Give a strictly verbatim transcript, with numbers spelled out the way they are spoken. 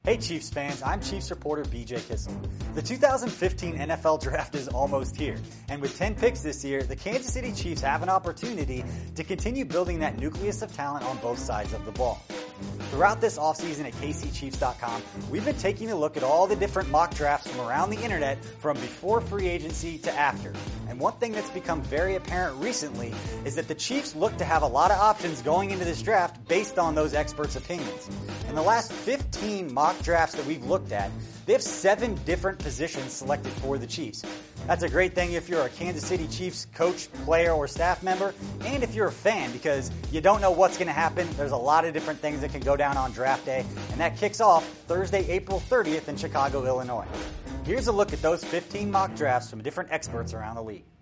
Hey Chiefs fans, I'm Chiefs reporter B J Kissel. The two thousand fifteen N F L Draft is almost here, and with ten picks this year, the Kansas City Chiefs have an opportunity to continue building that nucleus of talent on both sides of the ball. Throughout this offseason at K C Chiefs dot com, we've been taking a look at all the different mock drafts from around the internet from before free agency to after. And one thing that's become very apparent recently is that the Chiefs look to have a lot of options going into this draft based on those experts' opinions. In the last fifteen mock drafts that we've looked at, they have seven different positions selected for the Chiefs. That's a great thing if you're a Kansas City Chiefs coach, player, or staff member, and if you're a fan, because you don't know what's going to happen. There's a lot of different things that can go down on draft day, and that kicks off Thursday, April thirtieth in Chicago, Illinois. Here's a look at those fifteen mock drafts from different experts around the league.